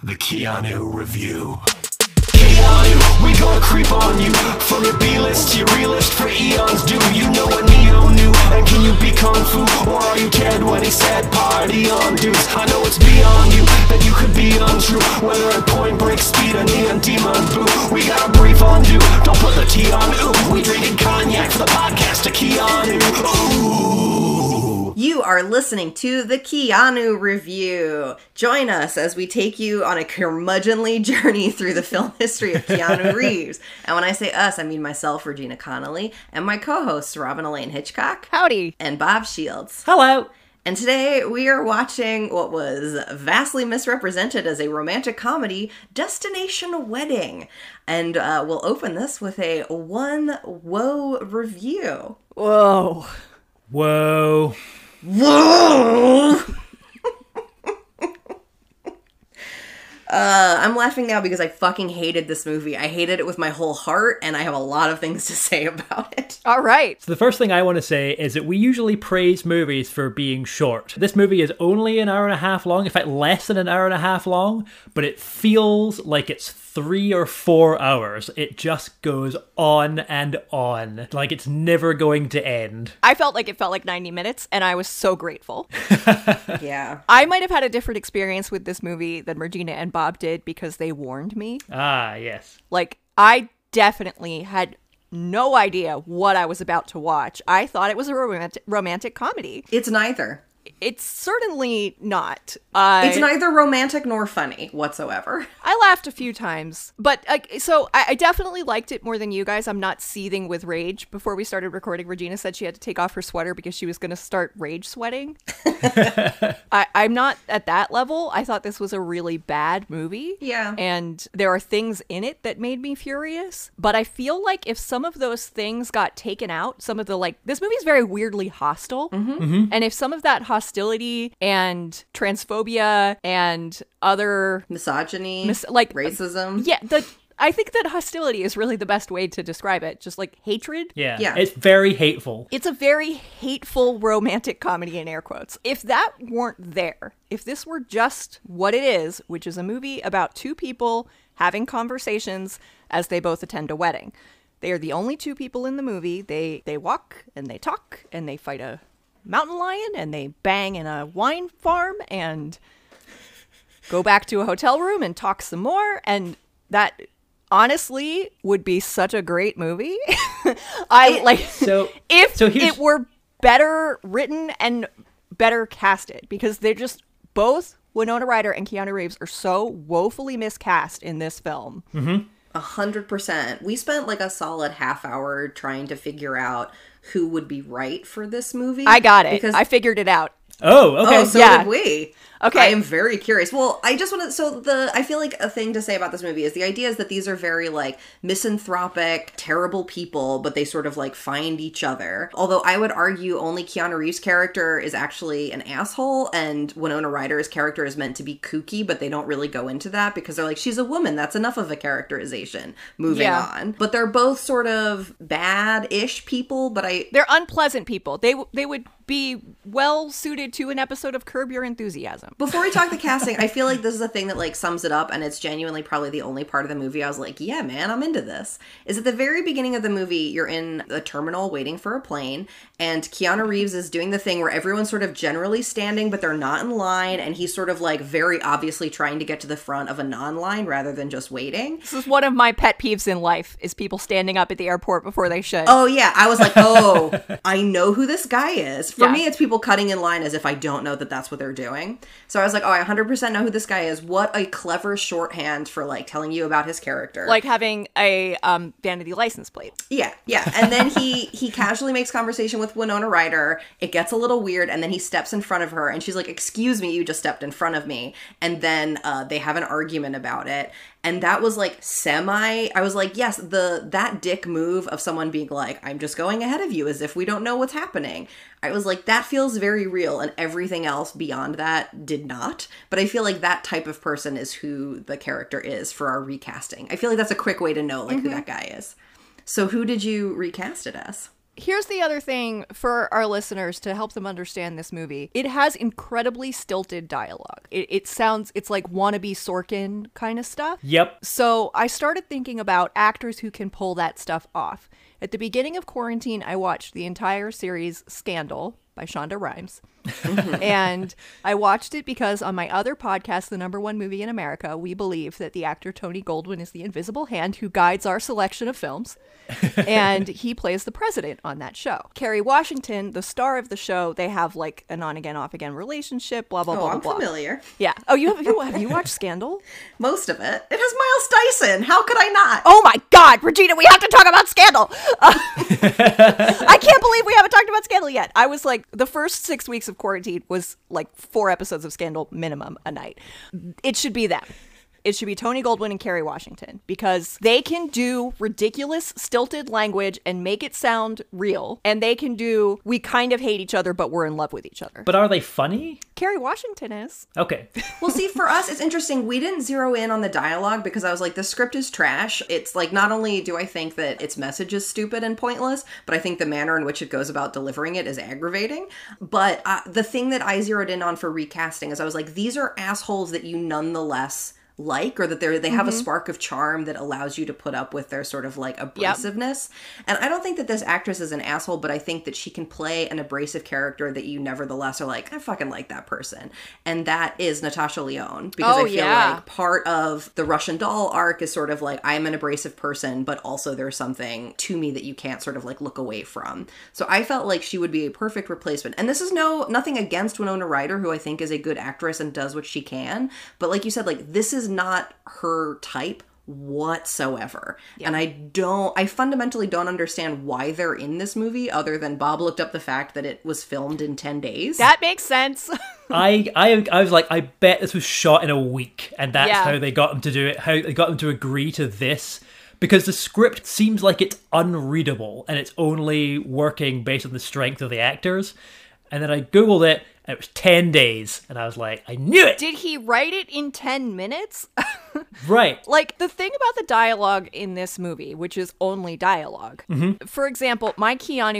The Keanu Review. Keanu, we gonna creep on you. From your B-list to your re-list for eons. Do you know what Neo knew? And can you be Kung Fu? Or are you dead when he said party on dudes? I know it's beyond you that you could be untrue. Whether at point break speed or neon demon blue. We got a brief on you. Don't put the T on ooh. We drinking cognac for the podcast to Keanu. Ooh. You are listening to the Keanu Review. Join us as we take you on a curmudgeonly journey through the film history of Keanu Reeves. And when I say us, I mean myself, Regina Connolly, and my co-hosts, Robin Elaine Hitchcock. Howdy. And Bob Shields. Hello. And today we are watching what was vastly misrepresented as a romantic comedy, Destination Wedding. And we'll open this with a one whoa review. Whoa. Whoa. Whoa! I'm laughing now because I fucking hated this movie. I hated it with my whole heart, and I have a lot of things to say about it. All right. So the first thing I want to say is that we usually praise movies for being short. This movie is only an hour and a half long, in fact less than an hour and a half long, but it feels like it's 3 or 4 hours. It just goes on and on, like it's never going to end. I felt like it felt like 90 minutes, and I was so grateful. Yeah. I might have had a different experience with this movie than Regina and Bob did because they warned me. Ah, yes. Like, I definitely had no idea what I was about to watch. I thought it was a romantic comedy. It's neither. It's certainly not. It's neither romantic nor funny whatsoever. I laughed a few times, but so I definitely liked it more than you guys. I'm not seething with rage. Before we started recording, Regina said she had to take off her sweater because she was going to start rage sweating. I'm not at that level. I thought this was a really bad movie. Yeah. And there are things in it that made me furious. But I feel like if some of those things got taken out, some of the, this movie is very weirdly hostile. Mm-hmm. And if some of that hostility and transphobia and other misogyny, racism. Yeah, I think that hostility is really the best way to describe it. Just like hatred. Yeah. Yeah. It's very hateful. It's a very hateful romantic comedy in air quotes. If that weren't there, if this were just what it is, which is a movie about two people having conversations as they both attend a wedding. They are the only two people in the movie. They walk and they talk and they fight a mountain lion and they bang in a wine farm and go back to a hotel room and talk some more, and that honestly would be such a great movie. If it were better written and better casted, because they're just both Winona Ryder and Keanu Reeves are so woefully miscast in this film. 100%. We spent like a solid half hour trying to figure out who would be right for this movie. I got it. I figured it out. Oh, okay. Oh, so did we. Okay. I am very curious. Well, I just want to, I feel like a thing to say about this movie is the idea is that these are very misanthropic, terrible people, but they sort of find each other. Although I would argue only Keanu Reeves' character is actually an asshole, and Winona Ryder's character is meant to be kooky, but they don't really go into that because they're like, she's a woman, that's enough of a characterization. Moving on. But they're both sort of bad-ish people, but they're unpleasant people. They would be well suited to an episode of Curb Your Enthusiasm. Before we talk the casting, I feel like this is a thing that sums it up, and it's genuinely probably the only part of the movie I was like, yeah, man, I'm into this. Is at the very beginning of the movie, you're in a terminal waiting for a plane, and Keanu Reeves is doing the thing where everyone's sort of generally standing, but they're not in line, and he's sort of very obviously trying to get to the front of a non-line rather than just waiting. This is one of my pet peeves in life, is people standing up at the airport before they should. Oh, yeah. I was like, oh, I know who this guy is. For me, it's people cutting in line as if I don't know that that's what they're doing. So I was like, oh, I 100% know who this guy is. What a clever shorthand for telling you about his character. Like having a vanity license plate. Yeah. And then he casually makes conversation with Winona Ryder. It gets a little weird, and then he steps in front of her, and she's like, excuse me, you just stepped in front of me. And then they have an argument about it. And that was I was like, yes, that dick move of someone being like, I'm just going ahead of you as if we don't know what's happening. I was like, that feels very real, and everything else beyond that did not. But I feel like that type of person is who the character is for our recasting. I feel like that's a quick way to know who that guy is. So who did you recast it as? Here's the other thing for our listeners to help them understand this movie. It has incredibly stilted dialogue. It sounds, it's like wannabe Sorkin kind of stuff. Yep. So I started thinking about actors who can pull that stuff off. At the beginning of quarantine, I watched the entire series Scandal by Shonda Rhimes. And I watched it because on my other podcast, The Number One Movie in America, we believe that the actor Tony Goldwyn is the invisible hand who guides our selection of films. And he plays the president on that show. Kerry Washington, the star of the show, they have like an on-again, off-again relationship, blah, blah, blah, I'm blah. familiar. Yeah. Oh, have you watched Scandal? Most of it. It has Miles Dyson. How could I not? Oh my God, Regina, we have to talk about Scandal. I can't believe we haven't talked about Scandal yet. I was like, the first 6 weeks of quarantine was like 4 episodes of Scandal minimum a night. It should be them. It should be Tony Goldwyn and Kerry Washington because they can do ridiculous, stilted language and make it sound real. And they can do, we kind of hate each other, but we're in love with each other. But are they funny? Kerry Washington is. Okay. Well, see, for us, it's interesting. We didn't zero in on the dialogue because I was like, the script is trash. It's like, not only do I think that its message is stupid and pointless, but I think the manner in which it goes about delivering it is aggravating. But the thing that I zeroed in on for recasting is I was like, these are assholes that you nonetheless like, or that they have a spark of charm that allows you to put up with their sort of like abrasiveness. Yep. And I don't think that this actress is an asshole, but I think that she can play an abrasive character that you nevertheless are like, I fucking like that person. And that is Natasha Lyonne, because I feel like part of the Russian Doll arc is sort of like, I'm an abrasive person, but also there's something to me that you can't sort of like look away from. So I felt like she would be a perfect replacement. And this is nothing against Winona Ryder, who I think is a good actress and does what she can. But like you said, like, this is not her type whatsoever. Yeah. And I fundamentally don't understand why they're in this movie, other than Bob looked up the fact that it was filmed in 10 days. That makes sense. I was like, I bet this was shot in a week, and that's how they got them to do it, how they got them to agree to this. Because the script seems like it's unreadable, and it's only working based on the strength of the actors. And then I Googled it, and it was 10 days. And I was like, I knew it! Did he write it in 10 minutes? Right. Like, the thing about the dialogue in this movie, which is only dialogue. Mm-hmm. For example, my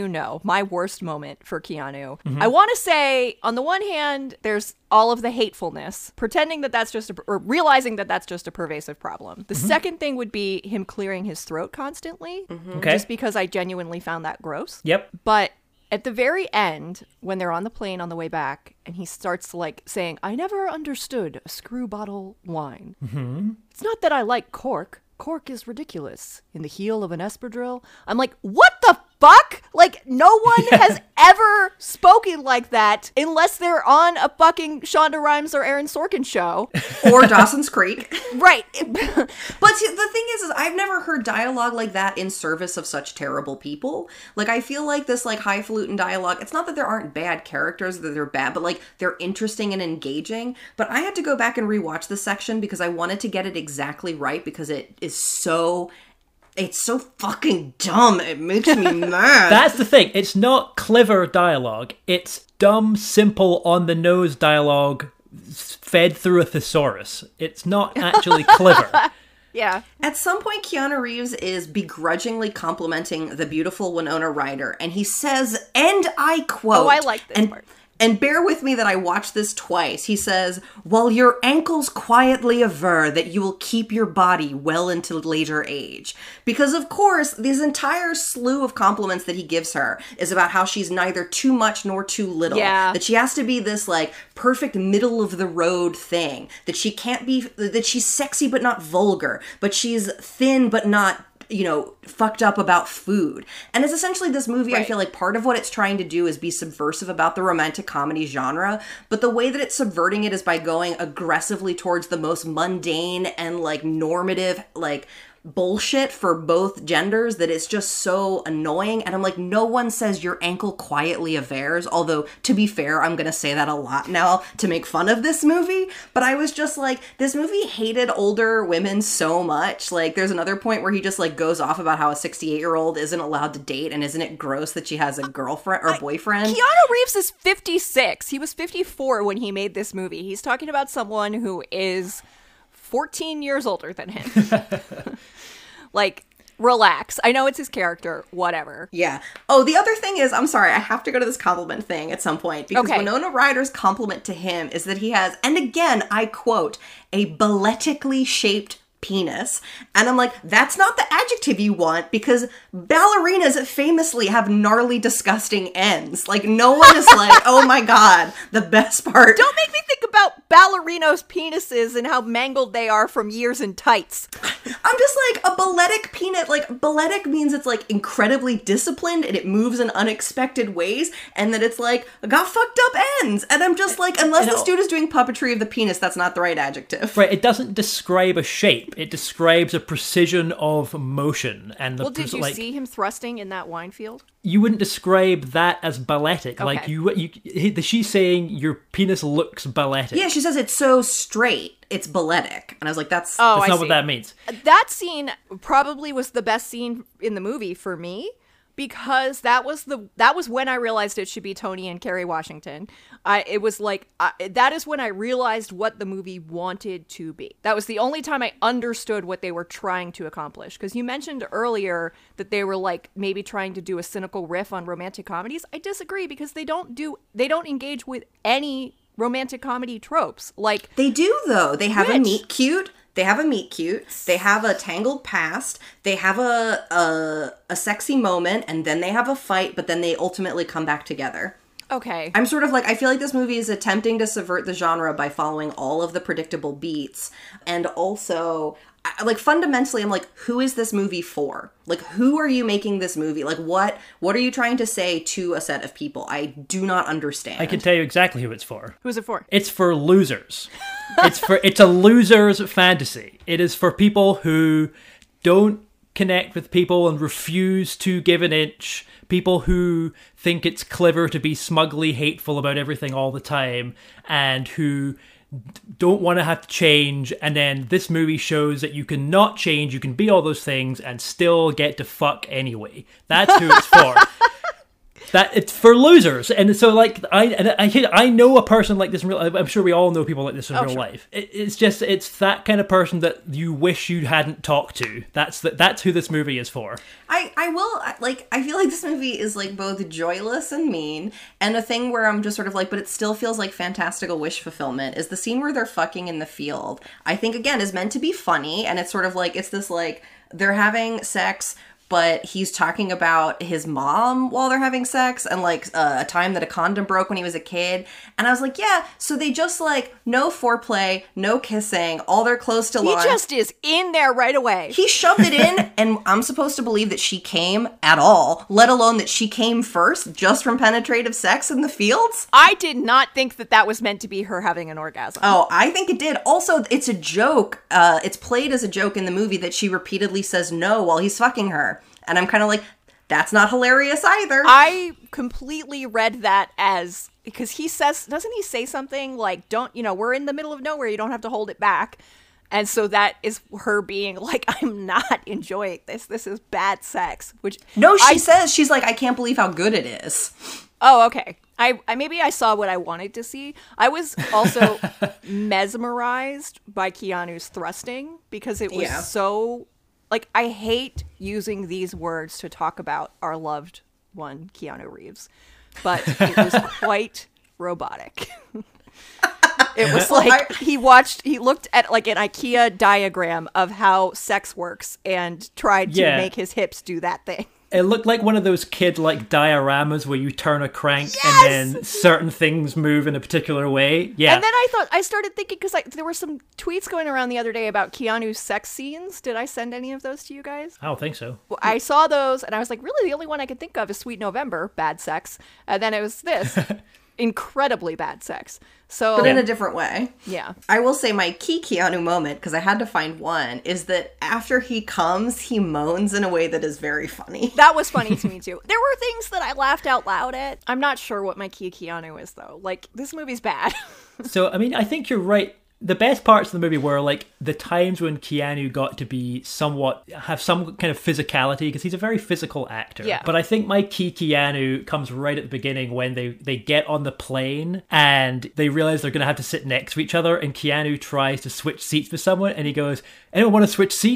worst moment for Keanu. Mm-hmm. I want to say, on the one hand, there's all of the hatefulness, pretending that that's just, or realizing that that's just a pervasive problem. The second thing would be him clearing his throat constantly. Mm-hmm. Okay. Just because I genuinely found that gross. Yep. But at the very end, when they're on the plane on the way back, and he starts like saying, I never understood a screw bottle wine. Mm-hmm. It's not that I like cork. Cork is ridiculous. In the heel of an espadrille. I'm like, what the fuck? Like, no one has ever spoken like that unless they're on a fucking Shonda Rhimes or Aaron Sorkin show. Or Dawson's Creek. Right. But see, the thing is I've never heard dialogue like that in service of such terrible people. Like, I feel like this, like, highfalutin dialogue, it's not that there aren't bad characters, that they're bad, but, like, they're interesting and engaging. But I had to go back and rewatch this section because I wanted to get it exactly right, because it is so... It's so fucking dumb. It makes me mad. That's the thing. It's not clever dialogue. It's dumb, simple, on-the-nose dialogue fed through a thesaurus. It's not actually clever. Yeah. At some point, Keanu Reeves is begrudgingly complimenting the beautiful Winona Ryder, and he says, and I quote... Oh, I like this part. And bear with me that I watched this twice. He says, while your ankles quietly aver that you will keep your body well into later age. Because, of course, this entire slew of compliments that he gives her is about how she's neither too much nor too little. Yeah. That she has to be this, like, perfect middle-of-the-road thing. That she can't be... That she's sexy but not vulgar. But she's thin but not... fucked up about food. And it's essentially this movie, right. I feel like part of what it's trying to do is be subversive about the romantic comedy genre, but the way that it's subverting it is by going aggressively towards the most mundane and, like, normative, like, bullshit for both genders that it's just so annoying. And I'm like, no one says your ankle quietly avers, although to be fair, I'm gonna say that a lot now to make fun of this movie. But I was just like, this movie hated older women so much. Like, there's another point where he just, like, goes off about how a 68-year-old isn't allowed to date, and isn't it gross that she has a girlfriend or boyfriend? Keanu Reeves is 56. He was 54 when he made this movie. He's talking about someone who is 14 years older than him. Like, Relax. I know it's his character. Whatever. Yeah. Oh, the other thing is, I'm sorry, I have to go to this compliment thing at some point, because Okay. Winona Ryder's compliment to him is that he has, and again, I quote, a balletically shaped penis. And I'm like, that's not the adjective you want, because ballerinas famously have gnarly, disgusting ends. Like, no one is like, oh my god, the best part. Don't make me think about ballerinos' penises and how mangled they are from years in tights. I'm just like, a balletic penis, like, balletic means it's like incredibly disciplined and it moves in unexpected ways, and that it's like, got fucked up ends. And I'm just like, unless this dude is doing puppetry of the penis, that's not the right adjective. Right, it doesn't describe a shape. It describes a precision of motion. And the Well, did you like, see him thrusting in that wine field? you wouldn't describe that as balletic. Okay. Like she's saying your penis looks balletic. Yeah, she says it's so straight, it's balletic. And I was like, that's... Oh, That's I not see. what that means. That scene probably was the best scene in the movie for me, because that was when I realized it should be Tony and Kerry Washington. It was like that is when I realized what the movie wanted to be. That was the only time I understood what they were trying to accomplish. Because you mentioned earlier that they were like maybe trying to do a cynical riff on romantic comedies. I disagree, because they don't engage with any romantic comedy tropes. Like, They do, though. They have a Which? meet cute. They have a meet cute. They have a tangled past. They have a sexy moment, and then they have a fight, but then they ultimately come back together. okay. I'm sort of like, I feel like this movie is attempting to subvert the genre by following all of the predictable beats. And also, like, fundamentally, I'm like, who is this movie for? Like, who are you making this movie? Like, what are you trying to say to a set of people? I do not understand. I can tell you exactly who it's for. Who's it for? It's for losers. It's a loser's fantasy. It is for people who don't connect with people and refuse to give an inch. People who think it's clever to be smugly hateful about everything all the time, and who don't want to have to change. And then this movie shows that you can not change, you can be all those things and still get to fuck anyway. That's who it's for. That it's for losers. And so, like, I know a person like this in real life. I'm sure we all know people like this in real sure. life. It's that kind of person that you wish you hadn't talked to. That's who this movie is for. I feel like this movie is like both joyless and mean, and a thing where I'm just sort of like, but it still feels like fantastical wish fulfillment is the scene where they're fucking in the field. I think, again, is meant to be funny, and it's sort of like, it's this like, they're having sex, but he's talking about his mom while they're having sex, and like a time that a condom broke when he was a kid. And I was like, yeah, so they just like, no foreplay, no kissing, all their clothes still He on. just is in there right away. He shoved it in, and I'm supposed to believe that she came at all, let alone that she came first just from penetrative sex in the fields. I did not think that was meant to be her having an orgasm. Oh, I think it did. Also, it's a joke. It's played as a joke in the movie that she repeatedly says no while he's fucking her. And I'm kind of like, that's not hilarious either. I completely read that as, because he says, doesn't he say something like, we're in the middle of nowhere, you don't have to hold it back. And so that is her being like, I'm not enjoying this. This is bad sex. Which No, she says, she's like, I can't believe how good it is. Oh, okay. I maybe I saw what I wanted to see. I was also mesmerized by Keanu's thrusting, because it was so, like, I hate using these words to talk about our loved one, Keanu Reeves, but it was quite robotic. It was like he looked at like an IKEA diagram of how sex works and tried to make his hips do that thing. It looked like one of those kid-like dioramas where you turn a crank and then certain things move in a particular way. Yeah. And then I started thinking, because there were some tweets going around the other day about Keanu's sex scenes. Did I send any of those to you guys? I don't think so. Well, I saw those, and I was like, really, the only one I could think of is Sweet November, bad sex. And then it was this, incredibly bad sex. So, But in a different way. yeah. I will say my key Keanu moment, because I had to find one, is that after he comes, he moans in a way that is very funny. That was funny to me, too. There were things that I laughed out loud at. I'm not sure what my key Keanu is, though. Like, this movie's bad. So, I mean, I think you're right. The best parts of the movie were like the times when Keanu got to be have some kind of physicality, because he's a very physical actor. Yeah. But I think my key Keanu comes right at the beginning when they get on the plane and they realize they're going to have to sit next to each other, and Keanu tries to switch seats with someone and he goes, anyone want to switch seats?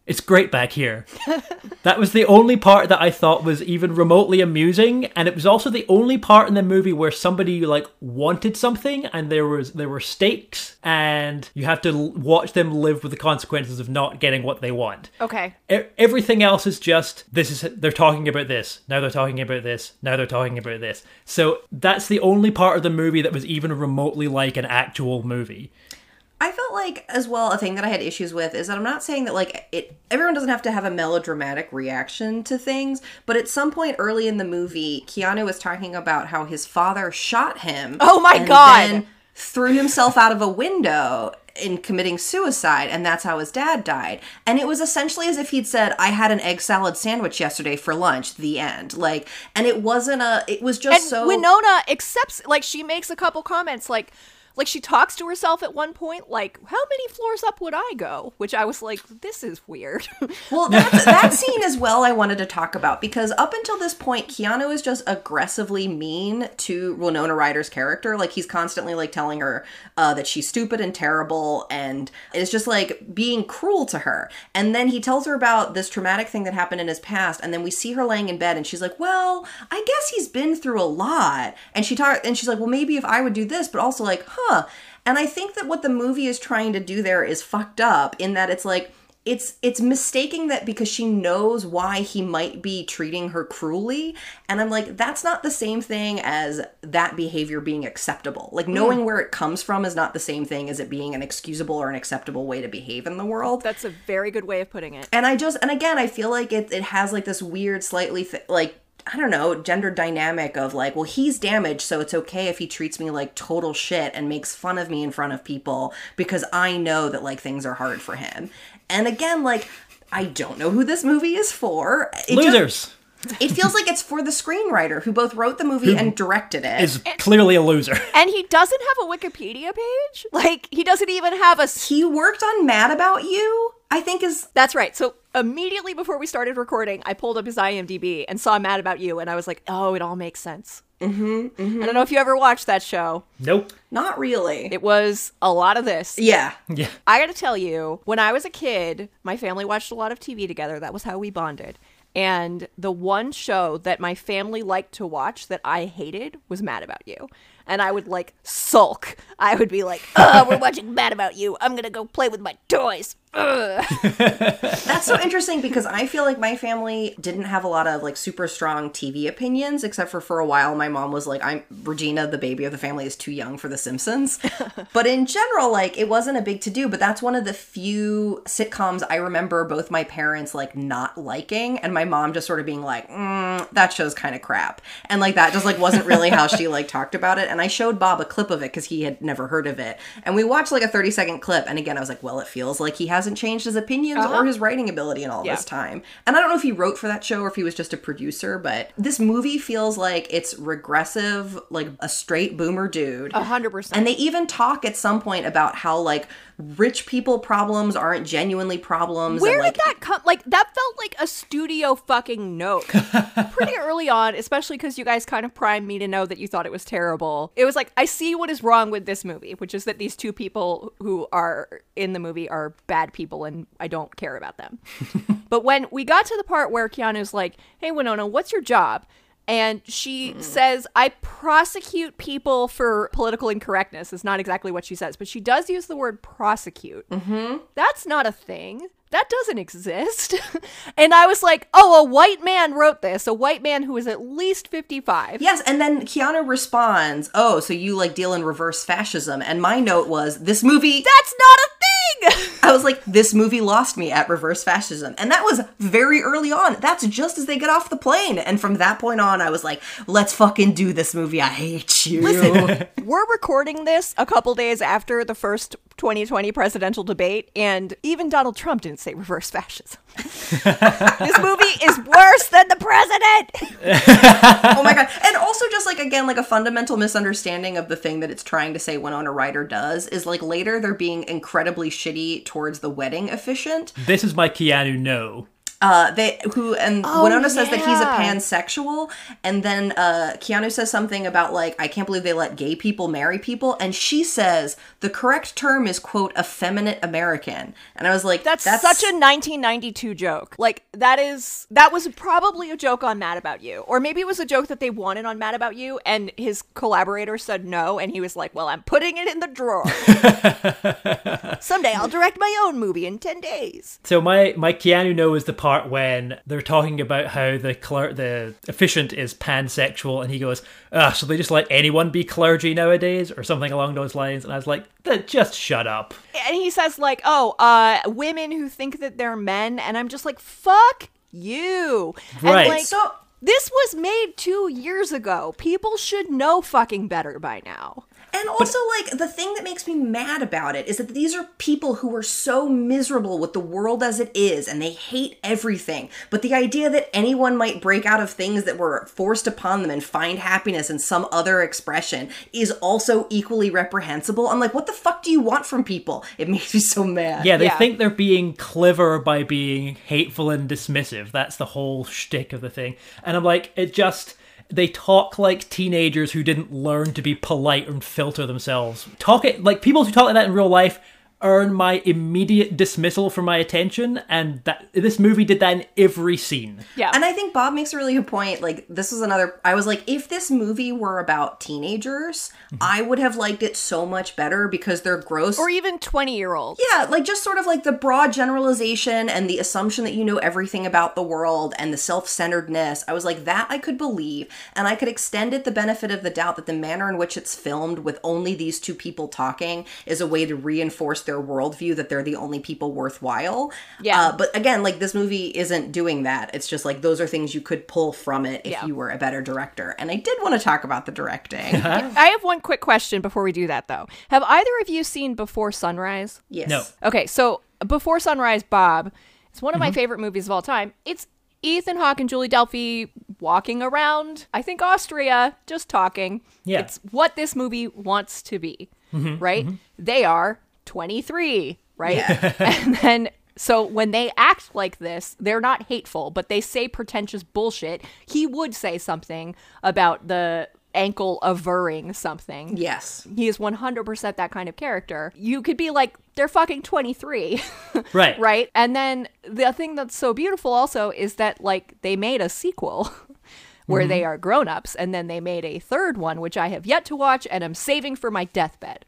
It's great back here. That was the only part that I thought was even remotely amusing, and it was also the only part in the movie where somebody like wanted something and there were stakes, and you have to watch them live with the consequences of not getting what they want. Okay. Everything else is just they're talking about this, now they're talking about this, now they're talking about this. So that's the only part of the movie that was even remotely like an actual movie. I felt like, as well, a thing that I had issues with is that I'm not saying that, like, everyone doesn't have to have a melodramatic reaction to things, but at some point early in the movie, Keanu was talking about how his father shot him. Oh my and God! Then threw himself out of a window in committing suicide, and that's how his dad died. And it was essentially as if he'd said, I had an egg salad sandwich yesterday for lunch, the end. Like, and it wasn't it was just And so... Winona accepts, like, she makes a couple comments, like she talks to herself at one point, like, how many floors up would I go? Which I was like, this is weird. Well, that scene as well I wanted to talk about, because up until this point, Keanu is just aggressively mean to Winona Ryder's character. Like, he's constantly, like, telling her that she's stupid and terrible, and it's just, like, being cruel to her. And then he tells her about this traumatic thing that happened in his past, and then we see her laying in bed, and she's like, well, I guess he's been through a lot. And she's like, well, maybe if I would do this, but also like, And I think that what the movie is trying to do there is fucked up, in that it's like, it's mistaking that because she knows why he might be treating her cruelly. And I'm like, that's not the same thing as that behavior being acceptable. Like, knowing where it comes from is not the same thing as it being an excusable or an acceptable way to behave in the world. That's a very good way of putting it. And again, I feel like it has like this weird, slightly, I don't know, gender dynamic of like, well, he's damaged, so it's okay if he treats me like total shit and makes fun of me in front of people because I know that like things are hard for him. And again, like, I don't know who this movie is for. Losers! It feels like it's for the screenwriter who both wrote the movie and directed it. Is clearly a loser. And he doesn't have a Wikipedia page? Like, he doesn't even have a... He worked on Mad About You, I think is... That's right. So immediately before we started recording, I pulled up his IMDb and saw Mad About You, and I was like, oh, it all makes sense. I don't know if you ever watched that show. Nope. Not really. It was a lot of this. Yeah. Yeah. I gotta tell you, when I was a kid, my family watched a lot of TV together. That was how we bonded. And the one show that my family liked to watch that I hated was Mad About You. And I would, like, sulk. I would be like, we're watching Mad About You. I'm gonna go play with my toys. That's so interesting, because I feel like my family didn't have a lot of like super strong TV opinions, except for a while my mom was like, Regina, the baby of the family, is too young for The Simpsons. But in general, like, it wasn't a big to-do, but that's one of the few sitcoms I remember both my parents like not liking, and my mom just sort of being like, that show's kind of crap. And like, that just like wasn't really how she like talked about it. And I showed Bob a clip of it because he had never heard of it. And we watched like a 30-second clip. And again, I was like, well, it feels like he hasn't changed his opinions or his writing ability in all this time. And I don't know if he wrote for that show or if he was just a producer, but this movie feels like it's regressive, like a straight boomer dude. 100%. And they even talk at some point about how like rich people problems aren't genuinely problems. Where and, like, did that come? Like, that felt like a studio fucking note. Pretty early on, especially because you guys kind of primed me to know that you thought it was terrible. It was like, I see what is wrong with this movie, which is that these two people who are in the movie are bad people and I don't care about them. But when we got to the part where Keanu's like, hey, Winona, what's your job? And she says, I prosecute people for political incorrectness. Is not exactly what she says, but she does use the word prosecute. That's not a thing. That doesn't exist. And I was like, oh, a white man wrote this. A white man who is at least 55. Yes, and then Keanu responds, oh, so you like deal in reverse fascism. And my note was, this movie... That's not a thing! I was like, this movie lost me at reverse fascism. And that was very early on. That's just as they get off the plane. And from that point on, I was like, let's fucking do this movie. I hate you. Listen, we're recording this a couple days after the first 2020 presidential debate, and even Donald Trump didn't say reverse fascism. This movie is worse than the president! Oh my god. And also just like, again, like a fundamental misunderstanding of the thing that it's trying to say Winona Ryder does is like later they're being incredibly shitty towards the wedding officiant. This is my Keanu no. Winona says that he's a yeah. pansexual, and then Keanu says something about like, I can't believe they let gay people marry people, and she says the correct term is, quote, effeminate American. And I was like, That's such a 1992 joke. Like, that was probably a joke on Mad About You. Or maybe it was a joke that they wanted on Mad About You, and his collaborator said no, and he was like, well, I'm putting it in the drawer. Someday I'll direct my own movie in 10 days. So my Keanu No is the part when they're talking about how the efficient is pansexual, and he goes, so they just let anyone be clergy nowadays, or something along those lines. And I was like, just shut up. And he says like, women who think that they're men, and I'm just like, fuck you. Right. And like, So this was made 2 years ago. People should know fucking better by now. And also, like, the thing that makes me mad about it is that these are people who are so miserable with the world as it is, and they hate everything. But the idea that anyone might break out of things that were forced upon them and find happiness in some other expression is also equally reprehensible. I'm like, what the fuck do you want from people? It makes me so mad. Yeah, they Yeah. think they're being clever by being hateful and dismissive. That's the whole shtick of the thing. And I'm like, they talk like teenagers who didn't learn to be polite and filter themselves. Like people who talk like that in real life earn my immediate dismissal from my attention, and that this movie did that in every scene. Yeah. And I think Bob makes a really good point. Like, this was another, I was like, if this movie were about teenagers, I would have liked it so much better because they're gross. Or even 20-year-olds. Yeah, like just sort of like the broad generalization and the assumption that you know everything about the world and the self-centeredness. I was like, that I could believe. And I could extend it the benefit of the doubt that the manner in which it's filmed with only these two people talking is a way to reinforce their worldview that they're the only people worthwhile. Yeah. But again, like this movie isn't doing that. It's just like those are things you could pull from it if Yeah. you were a better director. And I did want to talk about the directing. I have one quick question before we do that, though. Have either of you seen Before Sunrise? Yes. No. Okay, so Before Sunrise, Bob, it's one of my favorite movies of all time. It's Ethan Hawke and Julie Delpy walking around, I think, Austria, just talking. Yeah. It's what this movie wants to be, right? They are 23, right? Yeah. And then, so when they act like this, they're not hateful, but they say pretentious bullshit. He would say something about the ankle averring something. Yes. He is 100% that kind of character. You could be like, they're fucking 23. Right. Right? And then the thing that's so beautiful also is that, like, they made a sequel where they are grown-ups, and then they made a third one, which I have yet to watch, and I'm saving for my deathbed.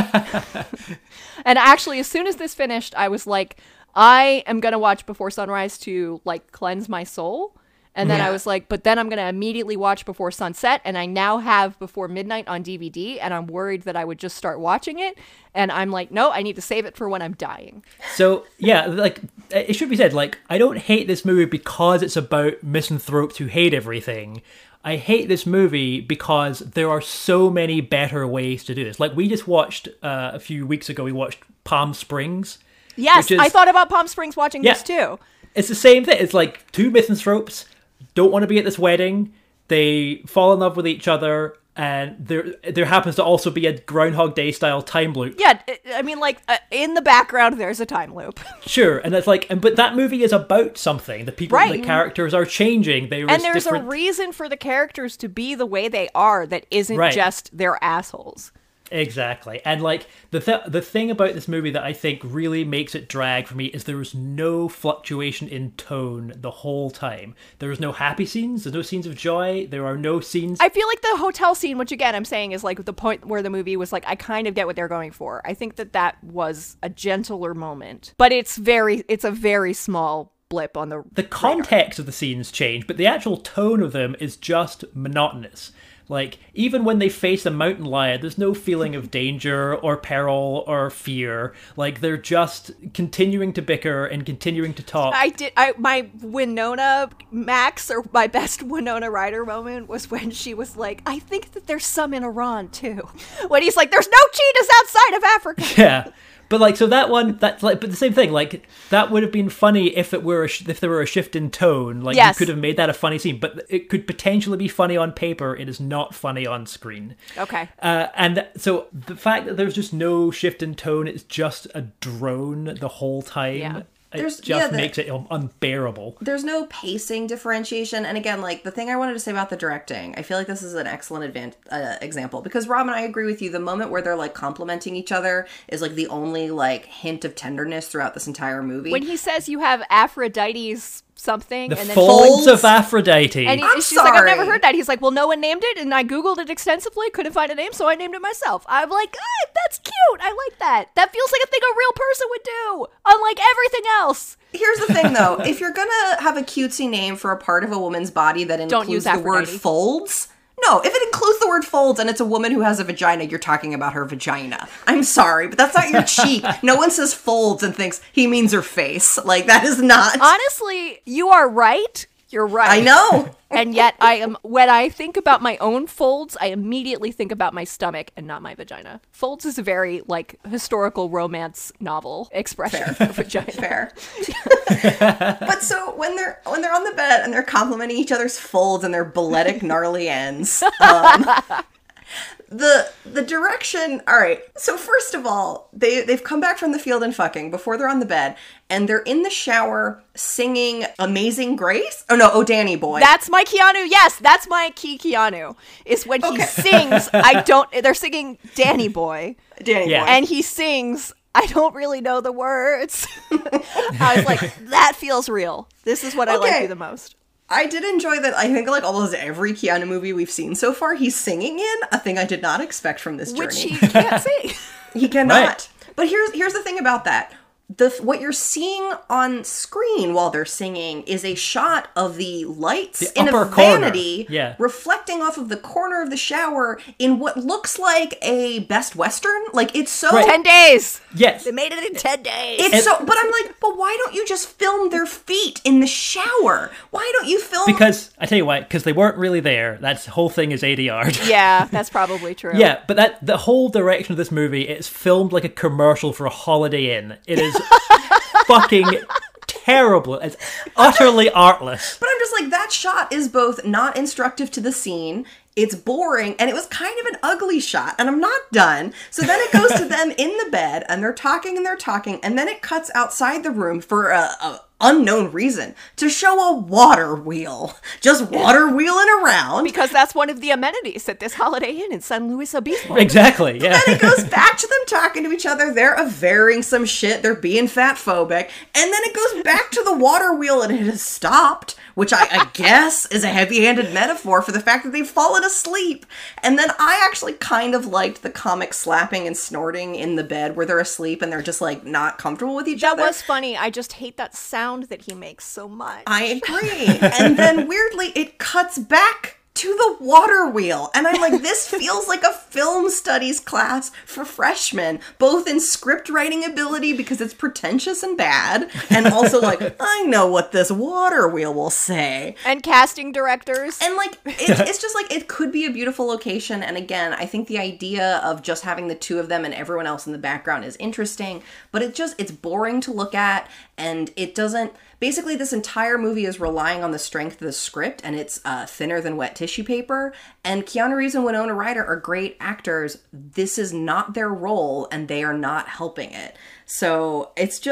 And actually, as soon as this finished, I was like, I am going to watch Before Sunrise to, like, cleanse my soul. And then I was like, but then I'm going to immediately watch Before Sunset, and I now have Before Midnight on DVD, and I'm worried that I would just start watching it. And I'm like, no, I need to save it for when I'm dying. So, yeah, like, it should be said, like, I don't hate this movie because it's about misanthropes who hate everything. I hate this movie because there are so many better ways to do this. Like, we just watched, a few weeks ago, we watched Palm Springs. Yes, which is- I thought about Palm Springs watching Yeah. this too. It's the same thing. It's like two misanthropes don't want to be at this wedding. They fall in love with each other, and there happens to also be a Groundhog Day style time loop. Yeah, I mean, like, in the background, there's a time loop. Sure, and it's like, but that movie is about something. The people, Right. the characters are changing. They And there's different... a reason for the characters to be the way they are that isn't Right. just they're assholes. Exactly. And like the thing about this movie that I think really makes it drag for me is there was no fluctuation in tone the whole time. There was no happy scenes, there's no scenes of joy, there are no scenes. I feel like the hotel scene, which again I'm saying is like the point where the movie was like, I kind of get what they're going for. I think that was a gentler moment, but it's a very small blip on the context of the scenes change, but the actual tone of them is just monotonous. Like, even when they face a mountain lion, there's no feeling of danger or peril or fear. Like, they're just continuing to bicker and continuing to talk. My Winona Max, or my best Winona Ryder moment was when she was like, I think that there's some in Iran too. When he's like, there's no cheetahs outside of Africa. Yeah. But like, so that's like, but the same thing, like, that would have been funny if it were, if there were a shift in tone, like, Yes. you could have made that a funny scene, but it could potentially be funny on paper, it is not funny on screen. Okay. So the fact that there's just no shift in tone, it's just a drone the whole time. Yeah. There's- It just yeah, makes it unbearable. There's no pacing differentiation. And again, like, the thing I wanted to say about the directing, I feel like this is an excellent example. Because, Rob, and I agree with you, the moment where they're, like, complimenting each other is, like, the only, like, hint of tenderness throughout this entire movie. When he says you have Aphrodite's something, The and then folds of Aphrodite. and I'm she's like, I've never sorry. heard that. He's like, well, no one named it, and I Googled it extensively, couldn't find a name, so I named it myself. I'm like, that's cute. I like that. That feels like a thing a real person would do, unlike everything else. Here's the thing, though. If you're gonna have a cutesy name for a part of a woman's body that Don't use includes the word Aphrodite. folds... No, if it includes the word folds and it's a woman who has a vagina, you're talking about her vagina. I'm sorry, but that's not your cheek. No one says folds and thinks he means her face. Like, that is not... Honestly, you are right. You're right. I know. And yet when I think about my own folds, I immediately think about my stomach and not my vagina. Folds is a very, like, historical romance novel expression for vagina. Fair. But so when they're on the bed and they're complimenting each other's folds and their balletic gnarly ends, the direction, all right. So first of all, they've come back from the field and fucking before they're on the bed, and they're in the shower singing Amazing Grace. Oh no, Oh Danny Boy. That's my Keanu. Yes, that's my key Keanu. Is when he sings, they're singing Danny Boy. Danny Yeah. Boy. And he sings, I don't really know the words. I was like, that feels real. This is what I like Okay. you the most. I did enjoy that. I think like almost every Keanu movie we've seen so far, he's singing in a thing I did not expect from this journey. Which he can't sing. He cannot. Right. But here's the thing about that. What you're seeing on screen while they're singing is a shot of the lights The in a upper corner. vanity Yeah. reflecting off of the corner of the shower in what looks like a Best Western. Like, it's so... Right. 10 days. Yes. They made it in 10 days. It's so... But I'm like, but why don't you just film their feet in the shower? Why don't you film... Because, I tell you what, because they weren't really there. That whole thing is ADR. Yeah, that's probably true. Yeah, but the whole direction of this movie, it's filmed like a commercial for a Holiday Inn. It is fucking terrible. It's utterly artless. But I'm just like, that shot is both not instructive to the scene, it's boring, and it was kind of an ugly shot, and I'm not done. So then it goes to them in the bed, and they're talking, and then it cuts outside the room for a unknown reason to show a water wheel. Just water wheeling around. Because that's one of the amenities at this Holiday Inn in San Luis Obispo. Exactly, yeah. Then it goes back to them talking to each other. They're averring some shit. They're being fat phobic. And then it goes back to the water wheel and it has stopped, which I guess is a heavy-handed metaphor for the fact that they've fallen asleep. And then I actually kind of liked the comic slapping and snorting in the bed where they're asleep and they're just like not comfortable with each That other. was funny. I just hate that sound that he makes so much. I agree. And then weirdly, it cuts back to the water wheel. And I'm like, this feels like a film studies class for freshmen, both in script writing ability because it's pretentious and bad, and also like, I know what this water wheel will say. And casting directors. And like, it's just like, it could be a beautiful location. And again, I think the idea of just having the two of them and everyone else in the background is interesting, but it's boring to look at, and it doesn't... Basically, this entire movie is relying on the strength of the script, and it's thinner than wet tissue paper. And Keanu Reeves and Winona Ryder are great actors. This is not their role, and they are not helping it. So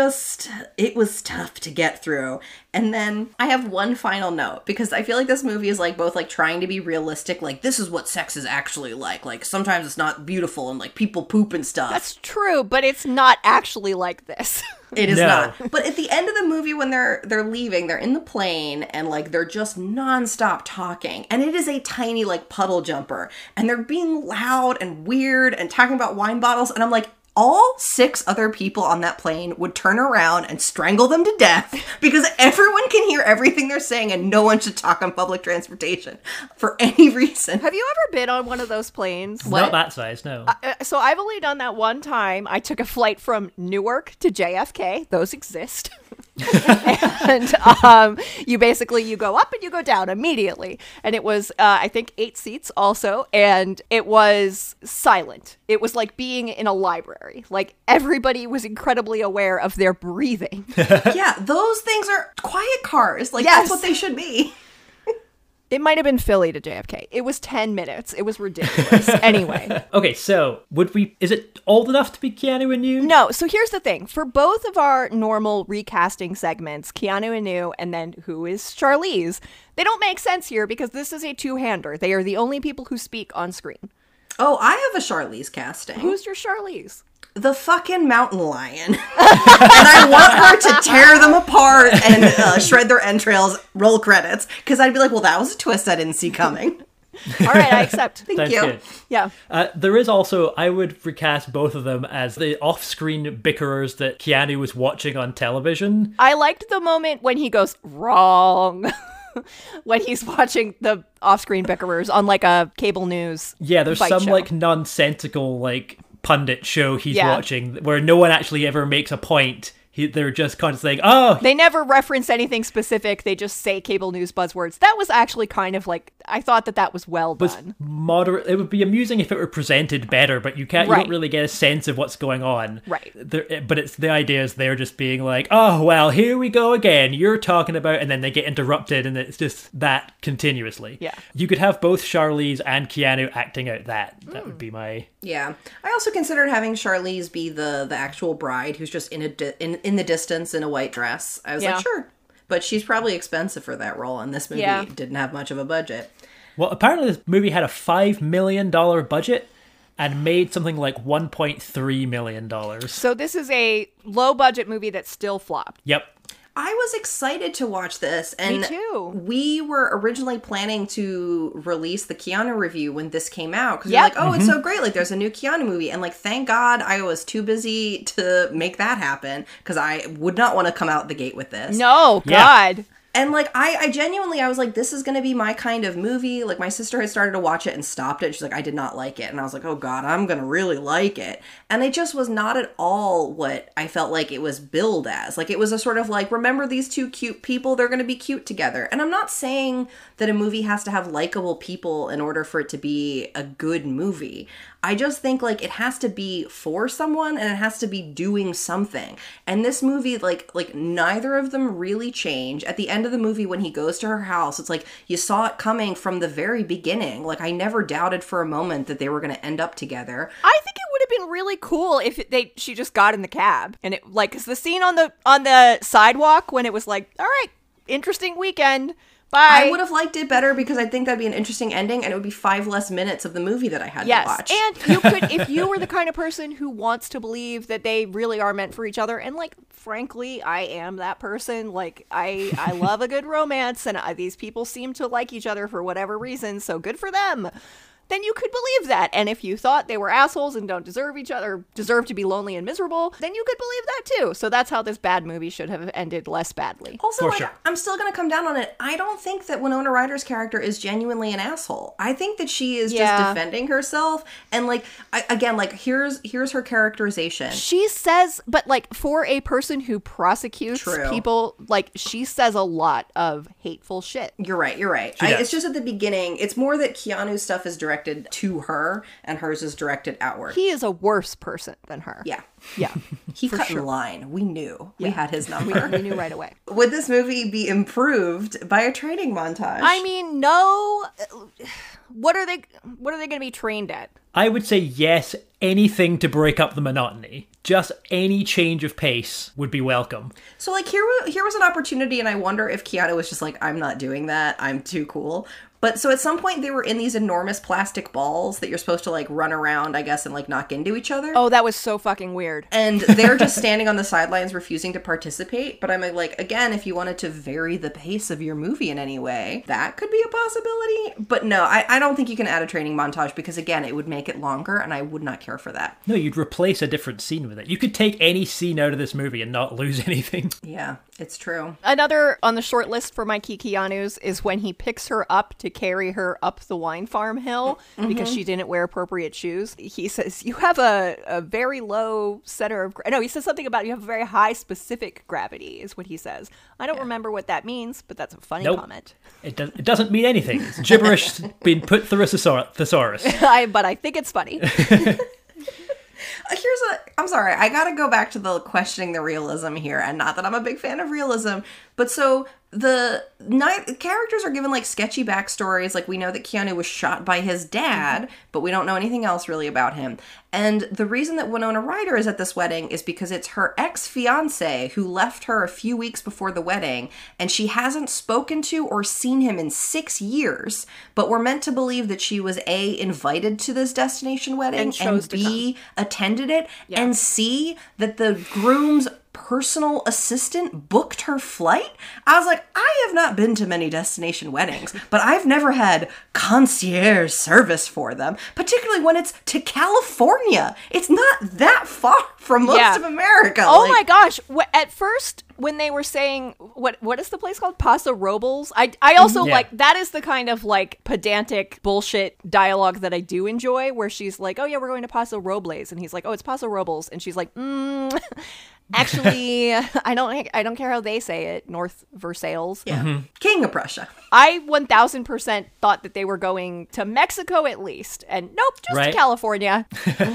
it was tough to get through. And then I have one final note, because I feel like this movie is like both like trying to be realistic, like this is what sex is actually like. Like sometimes it's not beautiful and like people poop and stuff. That's true, but it's not actually like this. It is No. not. But at the end of the movie, when they're leaving, they're in the plane and like they're just nonstop talking. And it is a tiny like puddle jumper. And they're being loud and weird and talking about wine bottles. And I'm like, all 6 other people on that plane would turn around and strangle them to death because everyone can hear everything they're saying and no one should talk on public transportation for any reason. Have you ever been on one of those planes? Not that size, no. So I've only done that one time. I took a flight from Newark to JFK. Those exist. And you go up and you go down immediately. And it was, I think, 8 seats also. And it was silent. It was like being in a library. Like everybody was incredibly aware of their breathing. Yeah, those things are quiet cars. Like, Yes. that's what they should be. It might have been Philly to JFK. It was 10 minutes. It was ridiculous. Anyway. Okay, so is it old enough to be Keanu Inu? No, so here's the thing. For both of our normal recasting segments, Keanu Inu and then who is Charlize, they don't make sense here because this is a two-hander. They are the only people who speak on screen. Oh, I have a Charlize casting. Who's your Charlize? The fucking mountain lion. And I want her to tear them apart and shred their entrails, roll credits. Because I'd be like, well, that was a twist I didn't see coming. All right, I accept. Thank you. Good. Yeah. There is also, I would recast both of them as the off-screen bickerers that Keanu was watching on television. I liked the moment when he goes, wrong. When he's watching the off-screen bickerers on like a cable news Yeah, there's fight some show. like nonsensical like pundit show he's watching where no one actually ever makes a point. They're just kind of saying, oh... They never reference anything specific. They just say cable news buzzwords. That was actually kind of like... I thought that was well done. Moderate. It would be amusing if it were presented better, but you can't. You don't really get a sense of what's going on. Right. But it's the idea is they're just being like, oh well, here we go again. You're talking about, and then they get interrupted, and it's just that continuously. Yeah. You could have both Charlize and Keanu acting out that. That would be my. Yeah. I also considered having Charlize be the actual bride who's just in the distance in a white dress. I was like, sure. But she's probably expensive for that role, and this movie didn't have much of a budget. Well, apparently this movie had a $5 million budget and made something like $1.3 million. So this is a low-budget movie that still flopped. Yep. I was excited to watch this, and Me too. We were originally planning to release the Keanu review when this came out, because we're like, oh, it's so great, like there's a new Keanu movie, and like thank God I was too busy to make that happen, because I would not want to come out the gate with this. No, God. And, like, I genuinely, I was like, this is going to be my kind of movie. Like, my sister had started to watch it and stopped it. She's like, I did not like it. And I was like, oh, God, I'm going to really like it. And it just was not at all what I felt like it was billed as. Like, it was a sort of like, remember these two cute people? They're going to be cute together. And I'm not saying that a movie has to have likable people in order for it to be a good movie. I just think, like, it has to be for someone and it has to be doing something. And this movie, like neither of them really change. At the end of the movie, when he goes to her house, it's like you saw it coming from the very beginning. Like, I never doubted for a moment that they were going to end up together. I think it would have been really cool if she just got in the cab and it, like, 'cause the scene on the sidewalk when it was like, all right, interesting weekend. Bye. I would have liked it better because I think that'd be an interesting ending and it would be 5 less minutes of the movie that I had to watch. And you could, if you were the kind of person who wants to believe that they really are meant for each other, and like, frankly, I am that person. Like, I love a good romance, and these people seem to like each other for whatever reason, so good for them. Then you could believe that. And if you thought they were assholes and don't deserve each other, deserve to be lonely and miserable, then you could believe that too. So that's how this bad movie should have ended less badly. Also, For sure. I'm still going to come down on it. I don't think that Winona Ryder's character is genuinely an asshole. I think that she is just defending herself. And, like, again, like, here's her characterization. She says, but, like, for a person who prosecutes people, like, she says a lot of hateful shit. You're right. It's just at the beginning. It's more that Keanu's stuff is directed to her and hers is directed outward. He is a worse person than her. Yeah. He For cut sure. in line. We knew. We had his number. We knew right away. Would this movie be improved by a training montage? I mean, no. What are they going to be trained at? I would say yes, anything to break up the monotony. Just any change of pace would be welcome. So, like, here was an opportunity, and I wonder if Keanu was just like, I'm not doing that. I'm too cool. But so at some point they were in these enormous plastic balls that you're supposed to, like, run around, I guess, and, like, knock into each other. Oh, that was so fucking weird. And they're just standing on the sidelines refusing to participate. But I'm like, again, if you wanted to vary the pace of your movie in any way, that could be a possibility. But no, I don't think you can add a training montage because, again, it would make it longer and I would not care for that. No, you'd replace a different scene with it. You could take any scene out of this movie and not lose anything. Yeah, it's true. Another on the short list for my Keanu's is when he picks her up to carry her up the wine farm hill because she didn't wear appropriate shoes. He says, you have a very low center of... No, he says something about you have a very high specific gravity is what he says. I don't remember what that means, but that's a funny comment. It doesn't mean anything. It's gibberish being put through a thesaurus. But I think it's funny. I'm sorry, I gotta go back to the questioning the realism here, and not that I'm a big fan of realism, but so the characters are given like sketchy backstories. Like we know that Keanu was shot by his dad, but we don't know anything else really about him. And the reason that Winona Ryder is at this wedding is because it's her ex-fiance who left her a few weeks before the wedding, and she hasn't spoken to or seen him in 6 years. But we're meant to believe that she was A, invited to this destination wedding, and B, attended it, and C, that the groom's personal assistant booked her flight. I was like, I have not been to many destination weddings, but I've never had concierge service for them, particularly when it's to California. It's not that far from most of America. Oh my gosh. At first, when they were saying, what is the place called? Paso Robles? I also like, that is the kind of like pedantic bullshit dialogue that I do enjoy, where she's like, oh yeah, we're going to Paso Robles. And he's like, oh, it's Paso Robles. And she's like, actually, I don't care how they say it. North Versailles. Yeah. King of Prussia. I 1000% thought that they were going to Mexico at least. And nope, just to California.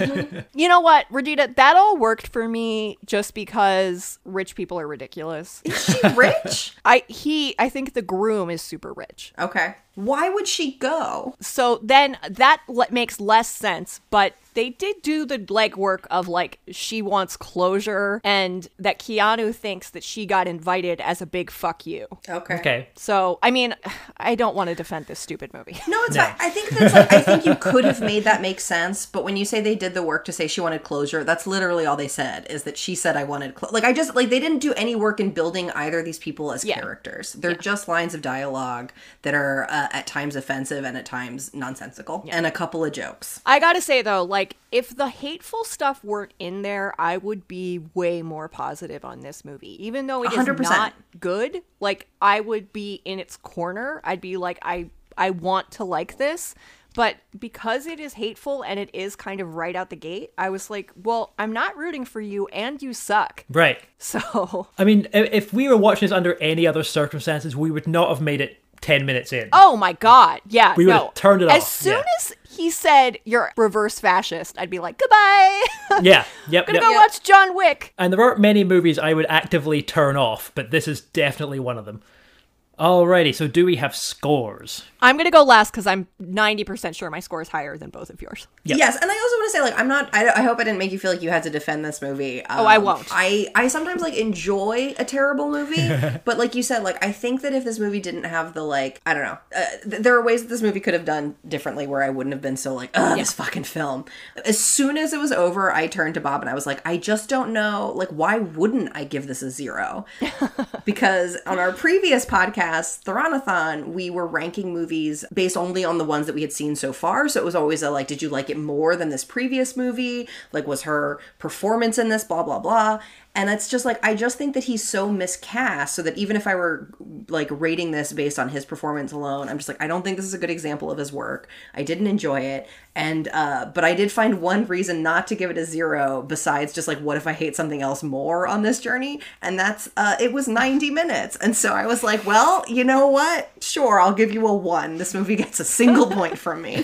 You know what, Regina? That all worked for me just because rich people are ridiculous. Is she rich? I think the groom is super rich. Okay. Why would she go? So then that makes less sense, but they did do the legwork of like, she wants closure and that Keanu thinks that she got invited as a big fuck you. Okay. So, I mean, I don't want to defend this stupid movie. No, it's fine. I think that's like, I think you could have made that make sense, but when you say they did the work to say she wanted closure, that's literally all they said, is that she said I wanted they didn't do any work in building either of these people as characters. They're just lines of dialogue that are at times offensive and at times nonsensical, and a couple of jokes. I gotta say though, like, if the hateful stuff weren't in there, I would be way more positive on this movie. Even though it is 100%. not good, like, I would be in its corner. I'd be like, I want to like this. But because it is hateful and it is kind of right out the gate, I was like, well, I'm not rooting for you and you suck. Right. So, I mean, if we were watching this under any other circumstances, we would not have made it 10 minutes in. Oh my God. Yeah. We would have turned it off. As soon as he said, you're reverse fascist, I'd be like, goodbye. Yeah. Yep. Gonna go watch John Wick. And there aren't many movies I would actively turn off, but this is definitely one of them. Alrighty, so do we have scores? I'm going to go last because I'm 90% sure my score is higher than both of yours. Yep. Yes, and I also want to say, like, I hope I didn't make you feel like you had to defend this movie. I won't. I sometimes, like, enjoy a terrible movie, but like you said, like, I think that if this movie didn't have the, like, I don't know, there are ways that this movie could have done differently where I wouldn't have been so, like, this fucking film. As soon as it was over, I turned to Bob and I was like, I just don't know, like, why wouldn't I give this a 0? Because on our previous podcast, Thronathon, we were ranking movies based only on the ones that we had seen so far. So it was always a, like, did you like it more than this previous movie? Like, was her performance in this blah, blah, blah? And it's just like, I just think that he's so miscast, so that even if I were like rating this based on his performance alone, I'm just like, I don't think this is a good example of his work. I didn't enjoy it. And, but I did find one reason not to give it a 0 besides just like, what if I hate something else more on this journey? And that's, it was 90 minutes. And so I was like, well, you know what? Sure, I'll give you a 1. This movie gets a single point from me.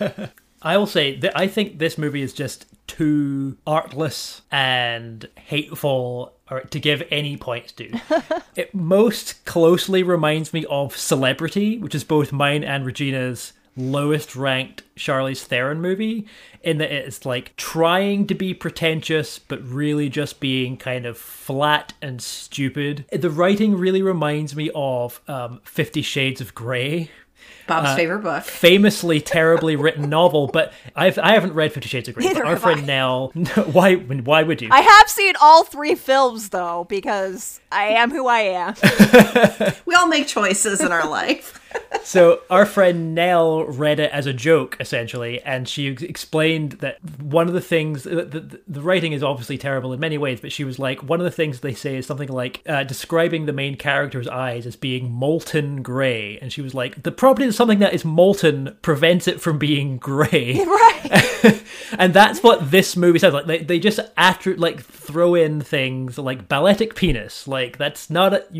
I will say that I think this movie is just too artless and hateful to give any points to. It most closely reminds me of Celebrity, which is both mine and Regina's lowest ranked Charlize Theron movie, in that it's like trying to be pretentious but really just being kind of flat and stupid. The writing really reminds me of 50 Shades of Grey, Bob's favorite book. Famously terribly written novel, but I haven't read 50 Shades of Grey. But our friend Nell, why would you? I have seen all 3 films, though, because I am who I am. We all make choices in our life. So our friend Nell read it as a joke, essentially, and she explained that one of the things, the writing is obviously terrible in many ways, but she was like, one of the things they say is something like describing the main character's eyes as being molten grey, and she was like, the property of something that is molten prevents it from being grey. Right. And that's what this movie says. Like they just throw in things like balletic penis, like that's not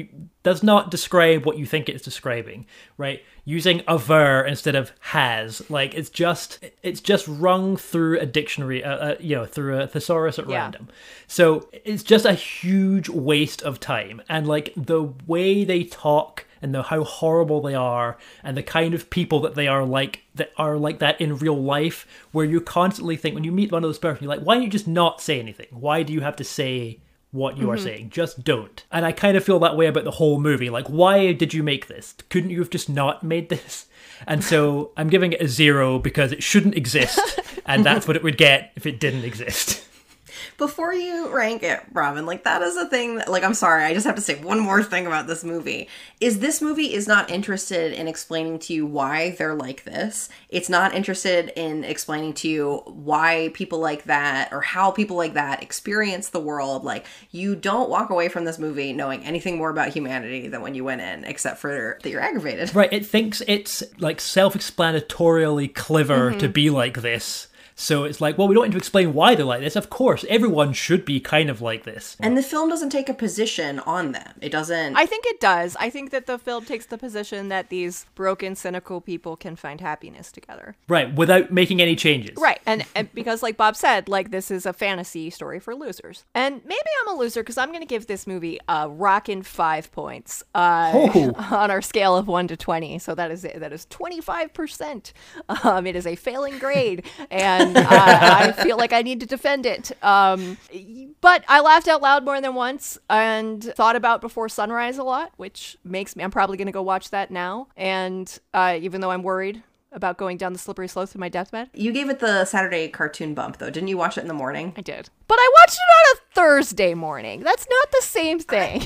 does not describe what you think it's describing, right? Using aver instead of has, like it's just rung through a dictionary, through a thesaurus at random. So it's just a huge waste of time, and like the way they talk and how horrible they are, and the kind of people that they are like that in real life, where you constantly think when you meet one of those persons, you're like, why don't you just not say anything? Why do you have to say what you are saying? Just don't. And I kind of feel that way about the whole movie. Like, why did you make this? Couldn't you have just not made this? And so I'm giving it a 0 because it shouldn't exist, and that's what it would get if it didn't exist. Before you rank it, Robin, like that is a thing that, like, I'm sorry, I just have to say one more thing about this movie. This movie is not interested in explaining to you why they're like this. It's not interested in explaining to you why people like that or how people like that experience the world. Like, you don't walk away from this movie knowing anything more about humanity than when you went in, except for that you're aggravated. Right, it thinks it's like self-explanatorily clever to be like this. So it's like, well, we don't need to explain why they're like this. Of course, everyone should be kind of like this. And the film doesn't take a position on them. It doesn't... I think it does. I think that the film takes the position that these broken, cynical people can find happiness together. Right, without making any changes. Right, and because like Bob said, like this is a fantasy story for losers. And maybe I'm a loser because I'm going to give this movie a rockin' 5 points on our scale of 1 to 20. So that is 25%. It is a failing grade, and I feel like I need to defend it. But I laughed out loud more than once and thought about Before Sunrise a lot, which makes me, I'm probably going to go watch that now. And even though I'm worried about going down the slippery slope to my deathbed. You gave it the Saturday cartoon bump, though. Didn't you watch it in the morning? I did. But I watched it on a Thursday morning. That's not the same thing.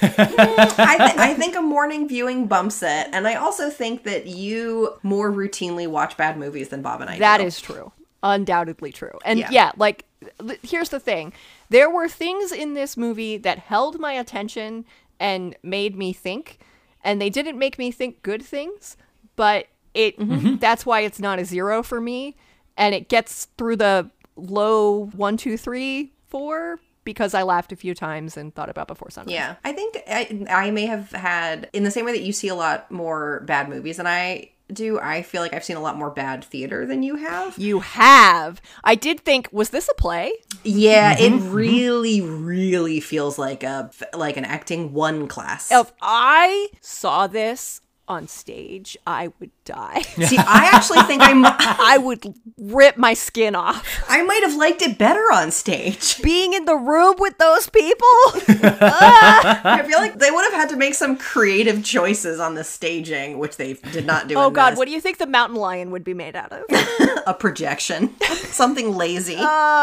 I think a morning viewing bumps it. And I also think that you more routinely watch bad movies than Bob and I do. That is true. Undoubtedly true. And yeah, like, here's the thing. There were things in this movie that held my attention and made me think. And they didn't make me think good things. But that's why it's not a 0 for me. And it gets through the low 1, 2, 3, 4 because I laughed a few times and thought about Before Sunrise. Yeah. I think I may have had, in the same way that you see a lot more bad movies than I do, I feel like I've seen a lot more bad theater than you have. You have. I did think, was this a play? Yeah, it really, really feels like an acting 1 class. If I saw this on stage, I would die. See, I actually think I would rip my skin off. I might have liked it better on stage. Being in the room with those people? I feel like they would have had to make some creative choices on the staging, which they did not do. Oh in God, this. What do you think the mountain lion would be made out of? A projection. Something lazy.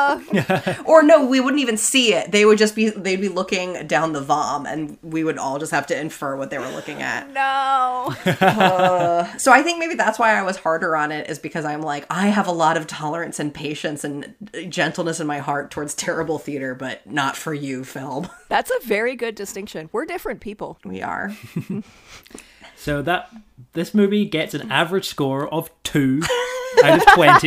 Or no, we wouldn't even see it. They'd be looking down the vom, and we would all just have to infer what they were looking at. No. So I think maybe that's why I was harder on it, is because I'm like, I have a lot of tolerance and patience and gentleness in my heart towards terrible theater, but not for you, film. That's a very good distinction. We're different people. We are. So this movie gets an average score of 2 out of 20.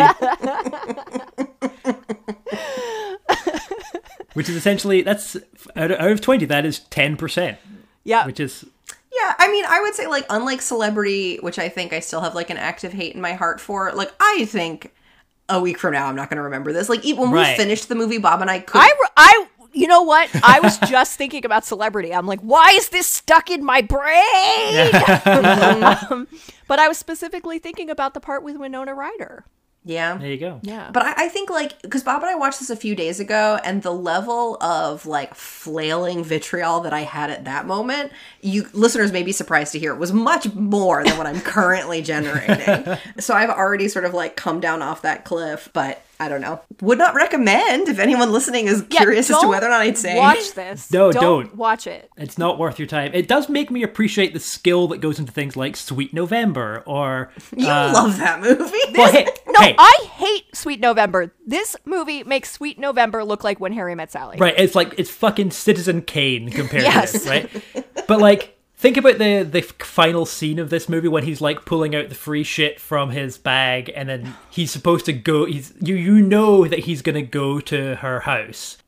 Which is essentially, that's out of 20, that is 10%. Yeah. Which is... Yeah, I mean, I would say, like, unlike Celebrity, which I think I still have, like, an active hate in my heart for, like, I think a week from now I'm not going to remember this. Like, even when we finished the movie, Bob and I could... You know what? I was just thinking about Celebrity. I'm like, why is this stuck in my brain? But I was specifically thinking about the part with Winona Ryder. Yeah. There you go. Yeah. But I think, like, because Bob and I watched this a few days ago, and the level of, like, flailing vitriol that I had at that moment, you listeners may be surprised to hear, it was much more than what I'm currently generating. So I've already sort of, like, come down off that cliff, but I don't know. Would not recommend if anyone listening is curious as to whether or not I'd say. Watch this. No, don't. Watch it. It's not worth your time. It does make me appreciate the skill that goes into things like Sweet November or... You love that movie. Well, hey, I hate Sweet November. This movie makes Sweet November look like When Harry Met Sally. Right, it's fucking Citizen Kane compared Yes. to this, right? But, like, think about the final scene of this movie when he's, like, pulling out the free shit from his bag, and then he's supposed to go... You know that he's gonna go to her house, but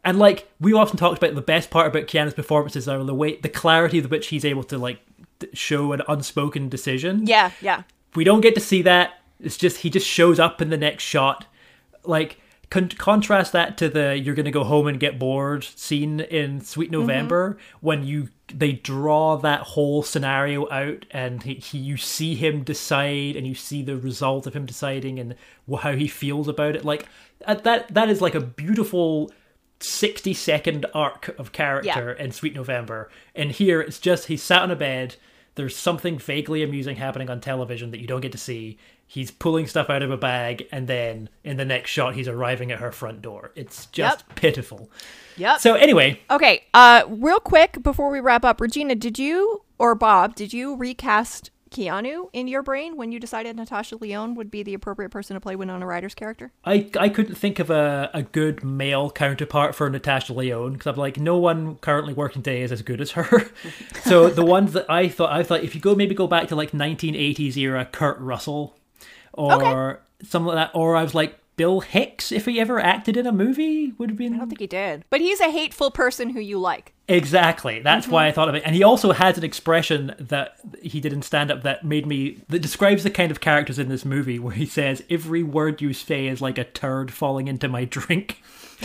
And like we often talked about, the best part about Keanu's performances are the clarity with which he's able to like show an unspoken decision. Yeah. We don't get to see that. It's just he just shows up in the next shot. Like contrast that to the "you're gonna go home and get bored" scene in Sweet November, when they draw that whole scenario out, and you see him decide, and you see the result of him deciding, and how he feels about it. Like that is like a beautiful 60-second arc of character in Sweet November. And here it's just he's sat on a bed. There's something vaguely amusing happening on television that you don't get to see. He's pulling stuff out of a bag, and then in the next shot, he's arriving at her front door. It's just pitiful. Yep. So anyway. Okay, real quick before we wrap up, Regina, did you recast Keanu in your brain when you decided Natasha Lyonne would be the appropriate person to play Winona Ryder's character? I couldn't think of a good male counterpart for Natasha Lyonne, because I'm like, no one currently working today is as good as her. So the ones that I thought if you go back to like 1980s era Kurt Russell or something like that, or I was like, Bill Hicks, if he ever acted in a movie, would have been... I don't think he did. But he's a hateful person who you like. Exactly. That's why I thought of it. And he also has an expression that he did in stand-up that describes the kind of characters in this movie, where he says, "Every word you say is like a turd falling into my drink."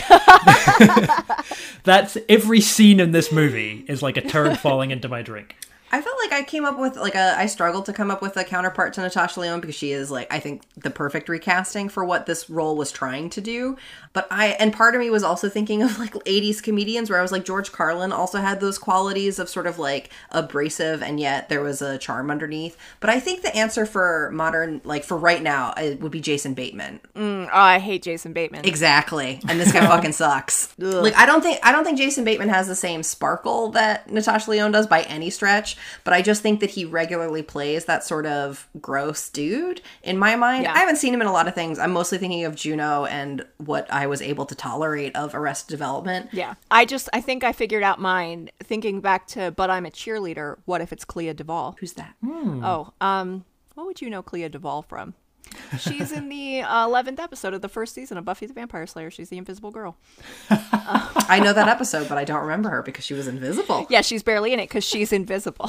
That's every scene in this movie is like a turd falling into my drink. I felt like I came up with I struggled to come up with a counterpart to Natasha Lyonne, because she is I think the perfect recasting for what this role was trying to do. But part of me was also thinking of 80s comedians, where I was like, George Carlin also had those qualities of sort of abrasive, and yet there was a charm underneath. But I think the answer for modern, for right now, it would be Jason Bateman. I hate Jason Bateman. Exactly. And this guy fucking sucks. I don't think Jason Bateman has the same sparkle that Natasha Lyonne does by any stretch. But I just think that he regularly plays that sort of gross dude in my mind. Yeah. I haven't seen him in a lot of things. I'm mostly thinking of Juno and what I was able to tolerate of Arrested Development. Yeah. I think I figured out mine thinking back to But I'm a Cheerleader. What if it's Clea Duvall? Who's that? Oh, what would you know Clea Duvall from? She's in the 11th episode of the first season of Buffy the Vampire Slayer. She's the Invisible Girl. I know that episode, but I don't remember her because she was invisible. Yeah, she's barely in it because she's invisible.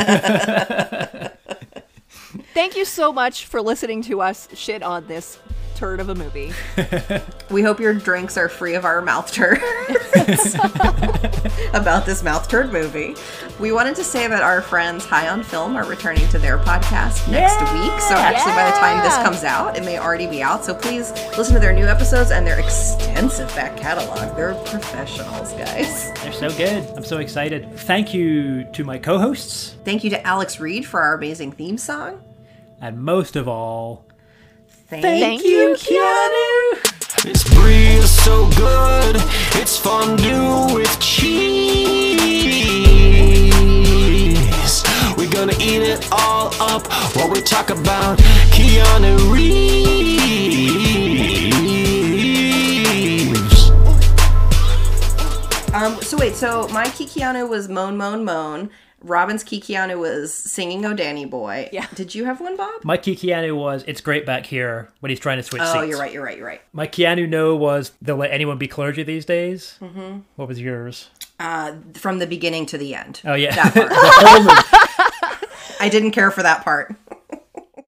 Thank you so much for listening to us shit on this turd of a movie. We hope your drinks are free of our mouth turds about this mouth turd movie. We wanted to say that our friends High on Film are returning to their podcast next week. So actually by the time this comes out, it may already be out. So please listen to their new episodes and their extensive back catalog. They're professionals, guys. They're so good. I'm so excited. Thank you to my co-hosts. Thank you to Alex Reed for our amazing theme song. And most of all, Thank you, Keanu! This brie is so good, it's fondue with cheese. We're gonna eat it all up while we talk about Keanu Reeves. So my Keanu was Moan Moan Moan. Robin's Keanu was Singing Oh Danny Boy. Yeah. Did you have one, Bob? My Keanu was It's Great Back Here, when he's trying to switch seats. Oh, you're right. My Keanu No was They'll Let Anyone Be Clergy These Days. Mm-hmm. What was yours? From the beginning to the end. Oh, yeah. That part. I didn't care for that part.